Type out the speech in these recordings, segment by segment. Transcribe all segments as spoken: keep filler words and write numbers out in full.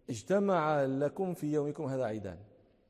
اجتمع لكم في يومكم هذا عيدان،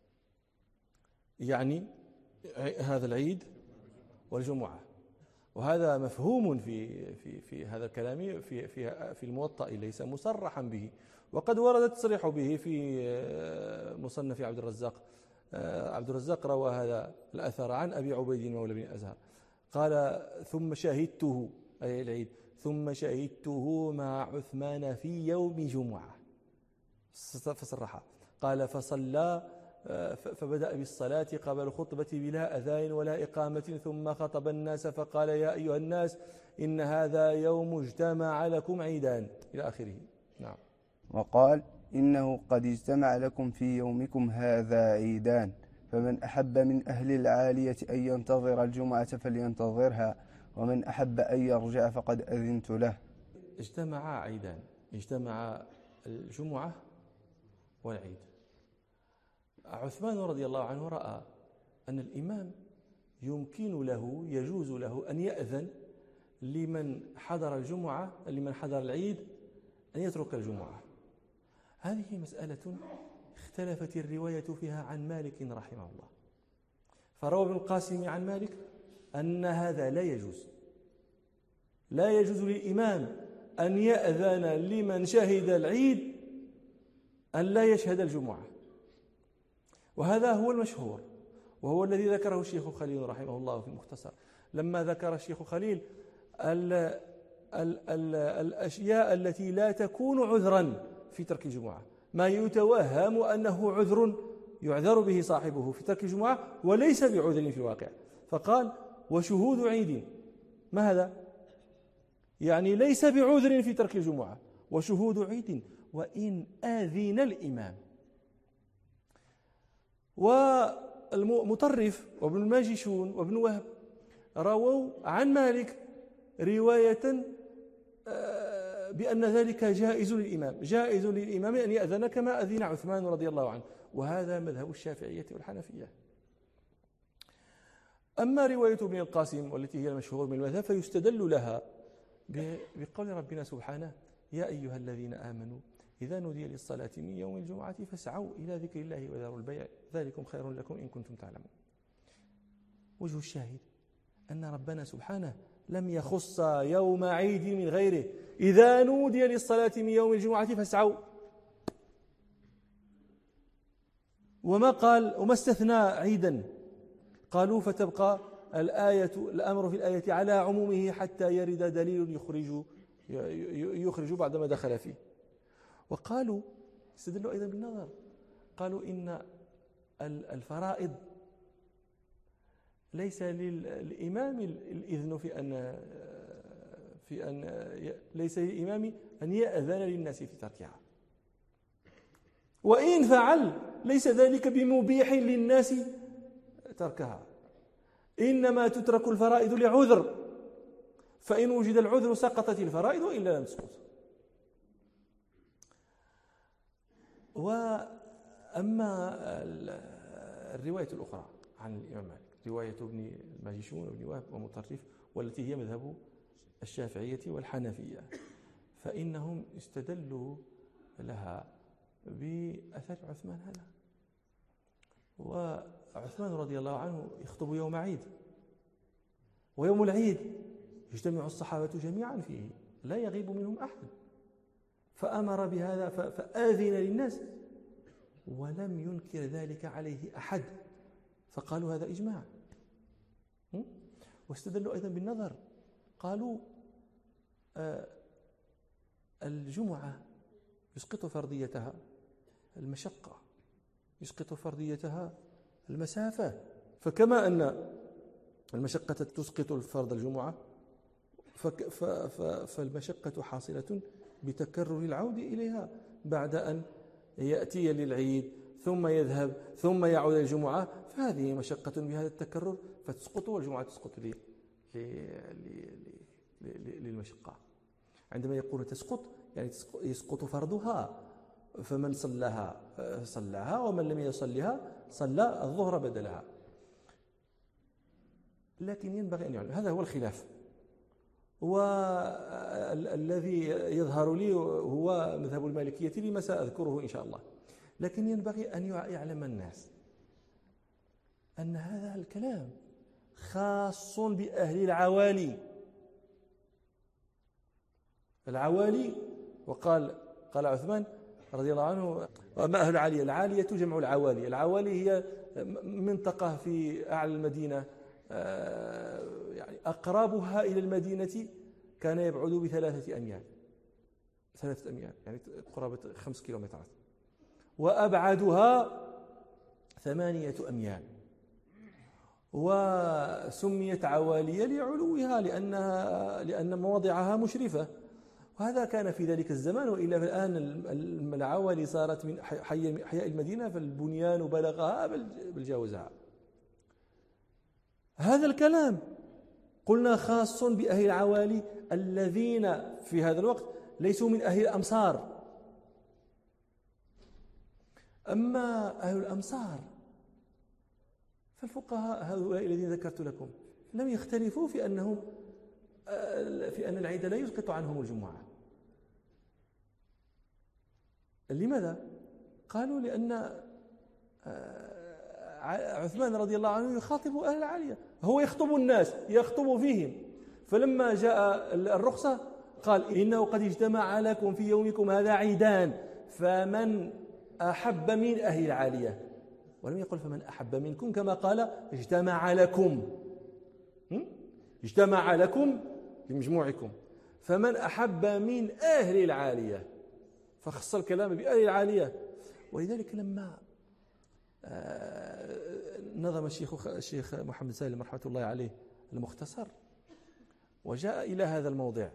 يعني هذا العيد والجمعة. وهذا مفهوم في في في هذا الكلام في في في الموطأ، ليس مصرحا به، وقد ورد التصريح به في مصنف عبد الرزاق. عبد الرزاق روى هذا الأثر عن أبي عبيد مولى بن أزهر قال: ثم شهدته، أي العيد، ثم شهدته مع عثمان في يوم جمعة، فصرح قال: فصلى فبدأ بالصلاة قبل الخطبة بلا أذان ولا إقامة، ثم خطب الناس فقال: يا أيها الناس إن هذا يوم اجتمع لكم عيدان، إلى آخره. نعم. وقال: إنه قد اجتمع لكم في يومكم هذا عيدان، فمن أحب من أهل العالية أن ينتظر الجمعة فلينتظرها، ومن أحب أن يرجع فقد أذنت له. اجتمع عيدان، اجتمع الجمعة والعيد. عثمان رضي الله عنه رأى أن الإمام يمكن له يجوز له أن يأذن لمن حضر الجمعة لمن حضر العيد أن يترك الجمعة. هذه مسألة اختلفت الرواية فيها عن مالك رحمه الله، فروى ابن القاسم عن مالك أن هذا لا يجوز، لا يجوز للإمام أن يأذن لمن شهد العيد أن لا يشهد الجمعة، وهذا هو المشهور، وهو الذي ذكره الشيخ خليل رحمه الله في المختصر، لما ذكر الشيخ خليل ال ال ال الأشياء التي لا تكون عذرا في ترك الجمعة، ما يتوهم أنه عذر يعذر به صاحبه في ترك الجمعة وليس بعذر في الواقع، فقال: وشهود عيد. ما هذا؟ يعني ليس بعذر في ترك الجمعة، وشهود عيد وإن آذن الإمام. والمطرف وابن الماجشون وابن وهب رووا عن مالك رواية بأن ذلك جائز للإمام، جائز للإمام أن يأذن كما أذن عثمان رضي الله عنه، وهذا مذهب الشافعية والحنفية. أما رواية ابن القاسم والتي هي المشهور من المذهب فيستدل لها بقول ربنا سبحانه: يا أيها الذين آمنوا إذا نودي للصلاة من يوم الجمعة فاسعوا إلى ذكر الله وذروا البيع ذلكم خير لكم إن كنتم تعلمون. وجه الشاهد أن ربنا سبحانه لم يخص يوم عيد من غيره، إذا نودي للصلاة من يوم الجمعة فاسعوا، وما قال وما استثنى عيدا. قالوا فتبقى الآية الأمر في الآية على عمومه حتى يرد دليل يخرج يخرج بعد ما دخل فيه. وقالوا استدلوا أيضا بالنظر، قالوا إن الفرائض ليس للإمام الإذن في أن في أن ليس للإمام أن يأذن للناس في تركها، وإن فعل ليس ذلك بمبيح للناس تركها، إنما تترك الفرائض لعذر، فإن وجد العذر سقطت الفرائض إلا لم تسقط. وأما الرواية الأخرى عن الإمام مالك، رواية ابن الماجشون وابن وهب ومطرف، والتي هي مذهب الشافعية والحنفية، فإنهم استدلوا لها بأثر عثمان هذا. وعثمان رضي الله عنه يخطب يوم عيد، ويوم العيد يجتمع الصحابة جميعا فيه لا يغيب منهم أحد، فأمر بهذا فآذن للناس ولم ينكر ذلك عليه أحد، فقالوا هذا إجماع. واستدلوا أيضا بالنظر، قالوا آه الجمعة يسقط فرضيتها المشقة، يسقط فرضيتها المسافة، فكما أن المشقة تسقط الفرض الجمعة فالمشقة حاصلة بتكرر العود إليها بعد أن يأتي للعيد ثم يذهب ثم يعود الجمعة، فهذه مشقة بهذا التكرر فتسقط، والجمعة تسقط للمشقة. عندما يقول تسقط يعني يسقط فرضها، فمن صلىها صلىها ومن لم يصلها صلى الظهر بدلها. لكن ينبغي أن يعلم هذا هو الخلاف، والذي يظهر لي هو مذهب المالكية لما سأذكره إن شاء الله. لكن ينبغي أن يعلم الناس أن هذا الكلام خاص بأهل العوالي. العوالي، وقال قال عثمان رضي الله عنه: وما أهل العالية؟ العالية جمع العوالي. العوالي هي منطقة في أعلى المدينة، يعني أقربها إلى المدينة كان يبعد بثلاثة أميال ثلاثة أميال يعني قرابة خمس كيلومترات، وأبعدها ثمانية أميال. وسميت عوالية لعلوها لأنها لأن مواضعها مشرفة، وهذا كان في ذلك الزمان. وإلا الآن العوالي صارت من حياء المدينة، فالبنيان بلغها بل جاوزها. هذا الكلام قلنا خاص بأهل العوالي الذين في هذا الوقت ليسوا من أهل الأمصار. أما أهل الأمصار فالفقهاء هؤلاء الذين ذكرت لكم لم يختلفوا في أنهم في أن العيد لا يسقط عنهم الجمعة. لماذا؟ قالوا لأن عثمان رضي الله عنه يخاطب أهل العالية، هو يخطب الناس يخطب فيهم، فلما جاء الرخصة قال: إنه قد اجتمع لكم في يومكم هذا عيدان فمن أحب من أهل العالية، ولم يقل فمن أحب منكم كما قال اجتمع لكم اجتمع لكم بمجموعكم، فمن أحب من أهل العالية، فخص الكلام بأهل العالية. ولذلك لما نظم الشيخ الشيخ محمد سالم رحمة الله عليه المختصر وجاء إلى هذا الموضع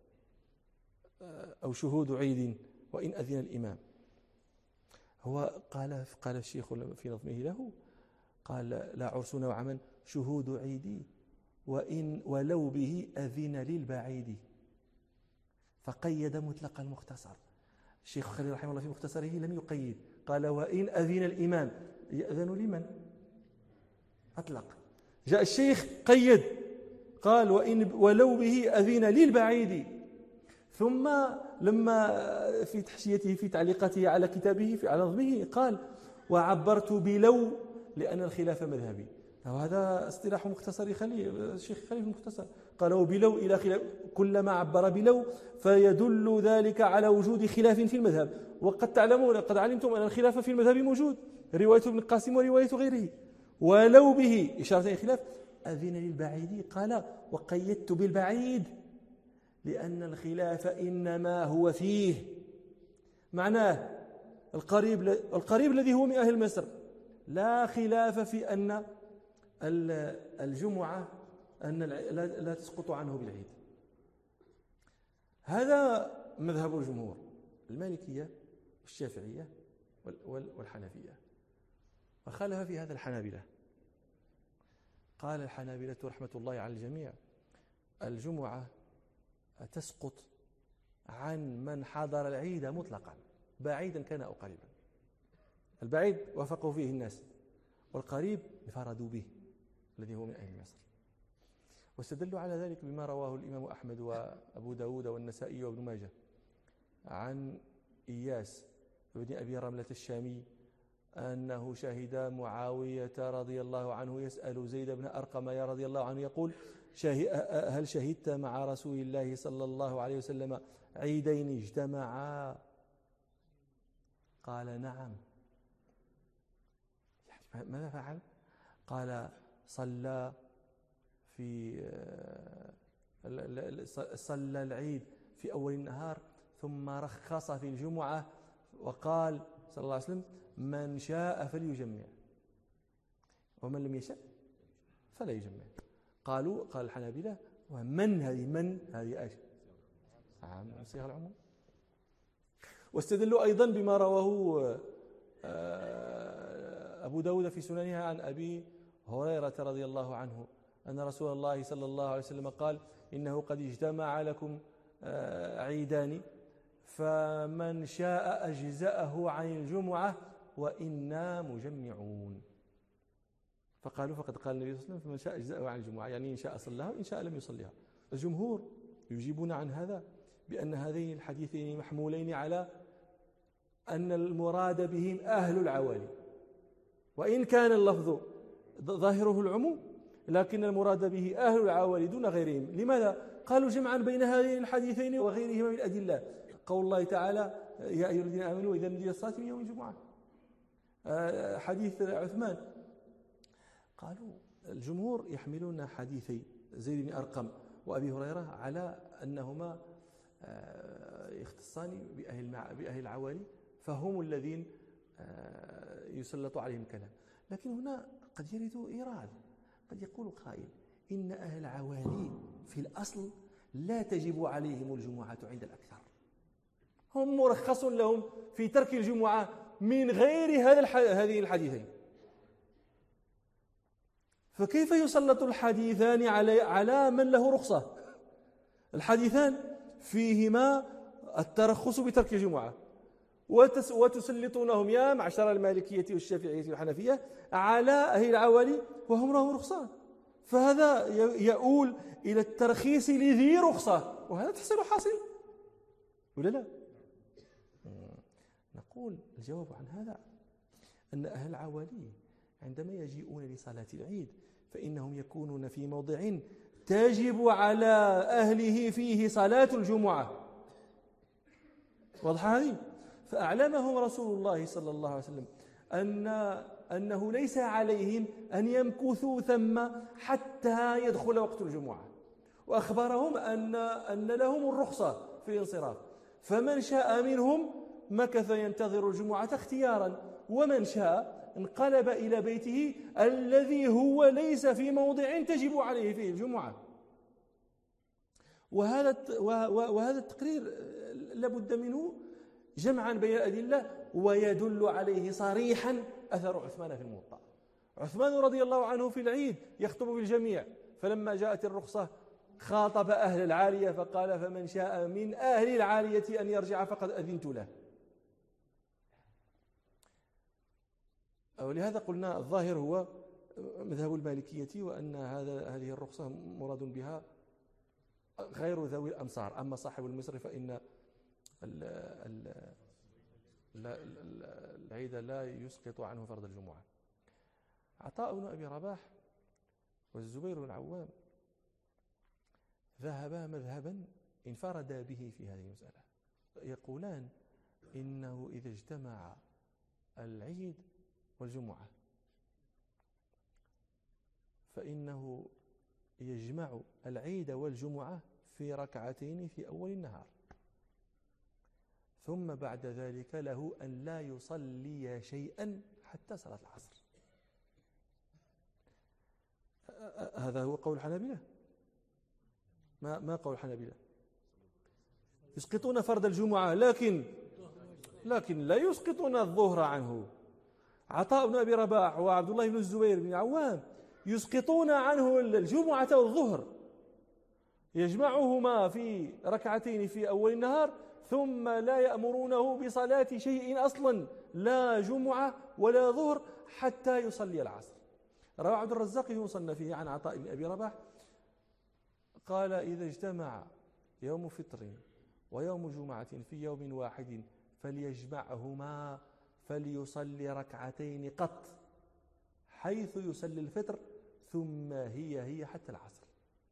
أو شهود عيد وإن أذن الإمام، هو قال قال الشيخ في نظمه له، قال: لا عرسنا وعمن شهود عيدي وإن ولو به أذن للبعيد. فقيد مطلق المختصر. الشيخ خليل رحمه الله في مختصره لم يقيد، قال: وإن أذن الإمام، يأذن لمن؟ أطلق. جاء الشيخ قيد، قال: وإن ولو به أذن للبعيد. ثم لما في تحشيته في تعليقاته على كتابه في على نظمه قال: وعبرت بلو لأن الخلاف مذهبي. وهذا اصطلاح مختصر خليل الشيخ خليل المختصر، قالوا بلو إلى خلاف، كلما عبر بلو فيدل ذلك على وجود خلاف في المذهب. وقد تعلمون قد علمتم أن الخلاف في المذهب موجود، رواية ابن القاسم ورواية غيره. ولو به إشارة إلى الخلاف أذن للبعيد، قال: وقيدت بالبعيد لأن الخلاف إنما هو فيه. معناه القريب القريب الذي هو من أهل مصر لا خلاف في أن الجمعة أن لا تسقط عنه بالعيد. هذا مذهب الجمهور، المالكية والشافعية والحنفية. وخالف في هذا الحنابلة. قال الحنابلة رحمة الله على الجميع: الجمعة تسقط عن من حضر العيد مطلقا، بعيدا كان أو قريبا. البعيد وافقوا فيه الناس، والقريب انفردوا به الذي هو من أهل مصر. واستدلوا على ذلك بما رواه الإمام أحمد وأبو داود والنسائي وابن ماجه عن إياس بن أبي رملة الشامي أنه شهد معاوية رضي الله عنه يسأل زيد بن أرقم يا رضي الله عنه يقول: هل شهدت مع رسول الله صلى الله عليه وسلم عيدين اجتمعا؟ قال: نعم. ماذا فعل؟ قال: صلى في صلى العيد في أول النهار ثم رخص في الجمعة وقال صلى الله عليه وسلم: من شاء فليجمع ومن لم يشاء فلا يجمع. قالوا قال الحنابلة: ومن هذه من هذه آية عام صيغ العموم. واستدلوا أيضا بما رواه أبو داود في سننها عن أبي هريرة رضي الله عنه أن رسول الله صلى الله عليه وسلم قال: إنه قد اجتمع لكم عيدان فمن شاء أجزأه عن الجمعة وإنا مجمعون. فقالوا فقد قال النبي صلى الله عليه وسلم: فمن شاء أجزأه عن الجمعة، يعني إن شاء صلىها وإن شاء لم يصليها. الجمهور يجيبون عن هذا بأن هذين الحديثين محمولين على أن المراد بهم أهل العوالي، وإن كان اللفظ ظاهره العموم لكن المراد به أهل العوالي دون غيرهم. لماذا؟ قالوا جمعا بين هذين الحديثين وغيرهما من الأدلة. قول الله تعالى يا أيها الذين آمنوا إذا نودي للصلاة من يوم الجمعة، حديث عثمان. قالوا الجمهور يحملون حديثي زيد بن أرقم وأبي هريرة على أنهما يختصان بأهل العوالي، فهم الذين يسلط عليهم الكلام. لكن هنا قد يرد إيراد، قد يقول قائل إن أهل العوالي في الأصل لا تجب عليهم الجمعة عند الأكثر، هم مرخص لهم في ترك الجمعة من غير هذا هذه الحديثين، فكيف يسلط الحديثان على على من له رخصة؟ الحديثان فيهما الترخص بترك الجمعة، وتسلطونهم يا معشر المالكية والشافعية والحنفية على أهل العوالي وهم لهم رخصة، فهذا يؤول إلى الترخيص لذي رخصة، وهذا تحصيل حاصل ولا لا؟ نقول الجواب عن هذا أن أهل العوالي عندما يجيئون لصلاة العيد فإنهم يكونون في موضع تجب على أهله فيه صلاة الجمعة، واضح هذه؟ فأعلمهم رسول الله صلى الله عليه وسلم أن أنه ليس عليهم أن يمكثوا ثم حتى يدخل وقت الجمعة، وأخبرهم أن أن لهم الرخصة في الانصراف، فمن شاء منهم مكث ينتظر الجمعة اختيارا، ومن شاء انقلب إلى بيته الذي هو ليس في موضع تجب عليه فيه الجمعة. وهذا وهذا التقرير لابد منه جمعا بين الأدلة، ويدل عليه صريحا أثر عثمان في الموطأ. عثمان رضي الله عنه في العيد يخطب بالجميع، فلما جاءت الرخصة خاطب أهل العالية فقال فمن شاء من أهل العالية أن يرجع فقد أذنت له. ولهذا قلنا الظاهر هو مذهب المالكية، وأن هذا هذه الرخصة مراد بها غير ذوي الأمصار، أما صاحب المصر فإن العيد لا يسقط عنه فرض الجمعة. عطاء بن أبي رباح والزبير بن العوام ذهبا مذهبا انفردا به في هذه المسألة، يقولان إنه إذا اجتمع العيد والجمعة فإنه يجمع العيد والجمعة في ركعتين في أول النهار، ثم بعد ذلك له أن لا يصلي شيئا حتى صلاة العصر. هذا هو قول الحنابلة. ما ما قول الحنابلة؟ يسقطون فرض الجمعة لكن لكن لا يسقطون الظهر عنه. عطاء بن أبي رباح وعبد الله بن الزبير بن عوام يسقطون عنه الجمعة والظهر، يجمعهما في ركعتين في أول النهار، ثم لا يأمرونه بصلاة شيء أصلا، لا جمعة ولا ظهر، حتى يصلي العصر. روى عبد الرزاق في مصنفه عن عطاء بن أبي رباح قال إذا اجتمع يوم فطر ويوم جمعة في يوم واحد فليجمعهما فليصلي ركعتين قط، حيث يصلي الفطر ثم هي هي حتى العصر.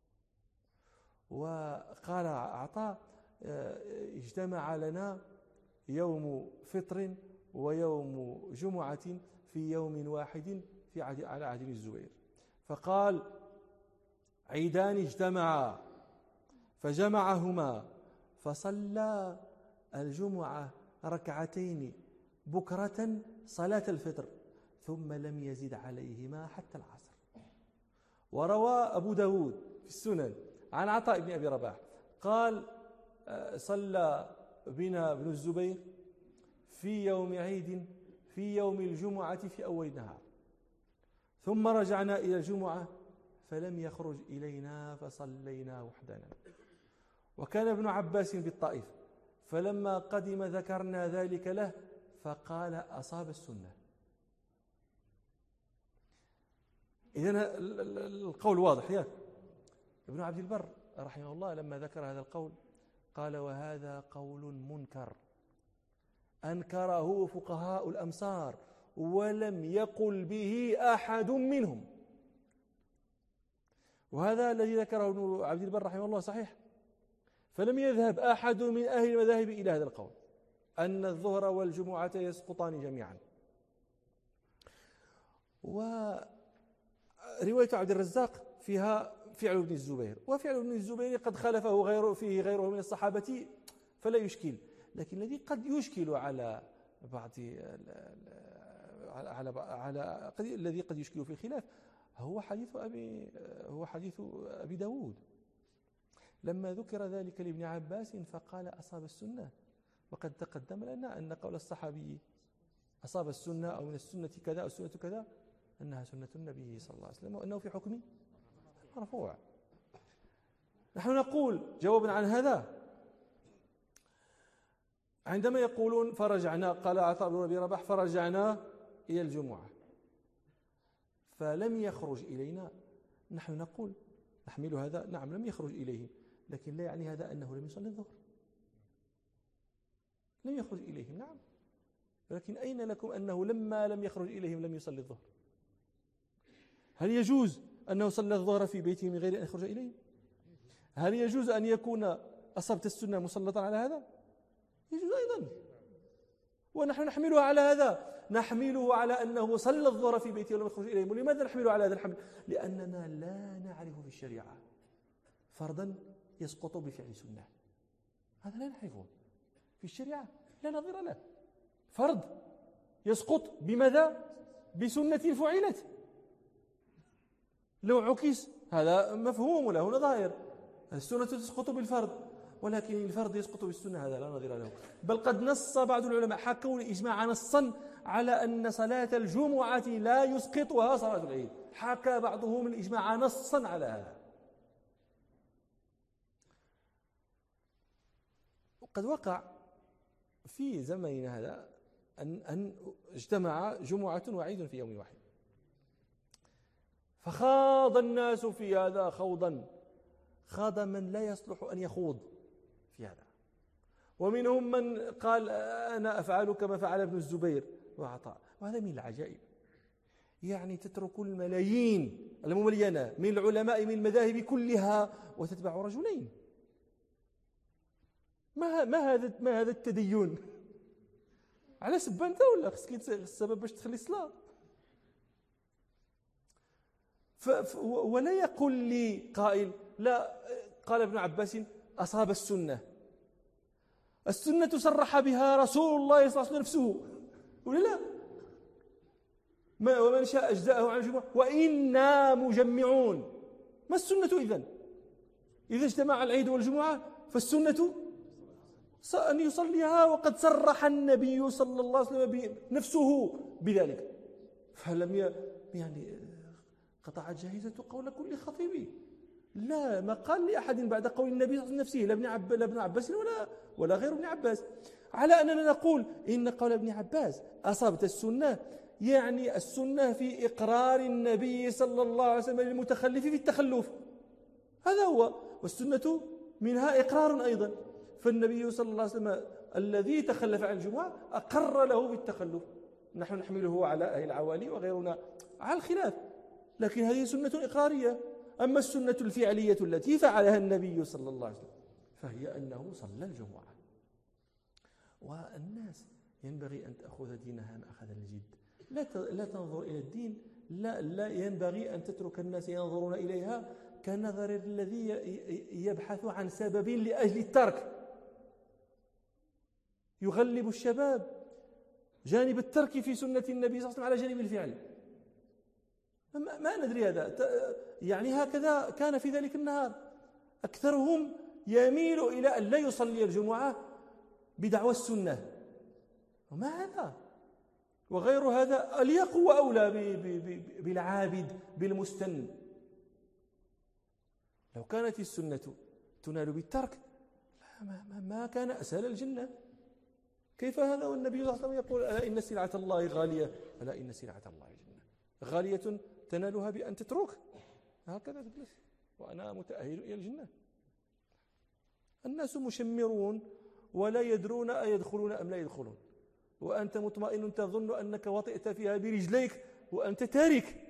وقال عطاء اجتمع لنا يوم فطر ويوم جمعة في يوم واحد في عهد على عهد الزبير، فقال عيدان اجتمعا فجمعهما فصلى الجمعة ركعتين بكرة صلاة الفطر ثم لم يزد عليهما حتى العصر. وروى أبو داود في السنن عن عطاء بن أبي رباح قال صلى بنا ابن الزبير في يوم عيد في يوم الجمعة في أول النهار، ثم رجعنا إلى الجمعة فلم يخرج إلينا فصلينا وحدنا. وكان ابن عباس بالطائف، فلما قدم ذكرنا ذلك له فقال أصاب السنة. إذن القول واضح. يا ابن عبد البر رحمه الله لما ذكر هذا القول قال: وهذا قول منكر أنكره فقهاء الأمصار ولم يقل به أحد منهم. وهذا الذي ذكره ابن عبد البر رحمه الله صحيح، فلم يذهب أحد من أهل المذاهب إلى هذا القول أن الظهر والجمعة يسقطان جميعا. ورواية عبد الرزاق فيها فعل ابن الزبير، وفعل ابن الزبير قد خالفه غيره فيه غيره من الصحابة فلا يشكل، لكن الذي قد يشكل على بعض على على الذي قد يشكل في الخلاف هو حديث أبي هو حديث أبي داود لما ذكر ذلك لابن عباس فقال: أصاب السنة. وقد تقدم لنا أن قول الصحابي أصاب السنة أو من السنة كذا أو السنة كذا أنها سنة النبي صلى الله عليه وسلم وأنه في حكم مرفوع. نحن نقول جوابا عن هذا عندما يقولون فرجعنا، قال عطاء بن ربيع رباح: فرجعنا إلى الجمعة فلم يخرج إلينا، نحن نقول نحمل هذا، نعم لم يخرج إليهم، لكن لا يعني هذا أنه لم يصلي الظهر. لم يخرج إليهم نعم، ولكن أين لكم أنه لما لم يخرج إليهم لم يصلي الظهر؟ هل يجوز أنه صلى الظهر في بيته من غير أن يخرج إليهم؟ هل يجوز أن يكون أصبت السنة مسلطا على هذا؟ يجوز أيضا، ونحن نحمله على هذا، نحمله على أنه صلى الظهر في بيته ولم يخرج إليهم. ولماذا نحمله على هذا الحمل؟ لأننا لا نعرف في الشريعة فرضا يسقط بفعل سنة، هذا لا نعرفه في الشريعة، لا نظير له. فرض يسقط بماذا؟ بسنة فعلت. لو عكس هذا مفهوم وله نظائر، السنة تسقط بالفرض، ولكن الفرض يسقط بالسنة هذا لا نظير له. بل قد نص بعض العلماء حكوا الإجماع نصا على أن صلاة الجمعة لا يسقطها صلاة العيد، حكى بعضهم الإجماع نصا على هذا. وقد وقع في زمننا هذا أن, أن اجتمع جمعة وعيد في يوم واحد، فخاض الناس في هذا خوضا خاض من لا يصلح أن يخوض في هذا، ومنهم من قال: أنا أفعل كما فعل ابن الزبير وعطاء. وهذا من العجائب، يعني تترك الملايين المملينة من العلماء من المذاهب كلها وتتبع رجلين. ما ما هذا ما هذا التدين؟ على سب أنت ولا خصك السبب باش تخلي الصلاة؟ ولا يقول لي قائل: لا، قال ابن عباس أصاب السنة، السنة صرح بها رسول الله صلى الله عليه وسلم نفسه ولا لا؟ ومن شاء أجزاءه عن الجمعة وإنا مجمعون. ما السنة إذن؟ إذا اجتمع العيد والجمعة فالسنة أن يصليها، وقد صرح النبي صلى الله عليه وسلم نفسه بذلك، فلم يعني قطعت جاهزة قول كل خطيب. لا ما قال لأحد بعد قول النبي نفسه، لا ابن عب... لا ابن عباس ولا ولا غير ابن عباس، على أننا نقول إن قول ابن عباس أصابت السنة يعني السنة في إقرار النبي صلى الله عليه وسلم للمتخلف في التخلف، هذا هو. والسنة منها إقرار أيضا، فالنبي صلى الله عليه وسلم الذي تخلف عن الجمعة أقر له بالتخلف، نحن نحمله على أهل العوالي وغيرنا على الخلاف، لكن هذه سنة إقرارية. أما السنة الفعلية التي فعلها النبي صلى الله عليه وسلم فهي أنه صلى الجمعة. والناس ينبغي أن تأخذ دينها مأخذ الجد، لا لا تنظر إلى الدين، لا لا ينبغي أن تترك الناس ينظرون إليها كنظر الذي يبحث عن سبب لأجل الترك. يغلب الشباب جانب الترك في سنة النبي صلى الله عليه وسلم على جانب الفعل. ما, ما ندري هذا، يعني هكذا كان في ذلك النهار. أكثرهم يميل إلى أن لا يصلي الجمعة بدعوى السنة، وما هذا وغير هذا أليق وأولى بالعابد بالمستن. لو كانت السنة تنال بالترك ما, ما كان أسهل الجنة. كيف هذا والنبي صلى الله عليه وسلم يقول: ألا إن سلعة الله غالية، ألا إن سلعة الله الجنة غالية تنالها بأن تترك، هكذا تجلس وأنا متأهل إلى الجنة. الناس مشمرون ولا يدرون أيدخلون أم لا يدخلون، وأنت مطمئن تظن أنك وطئت فيها برجليك وأنت تارك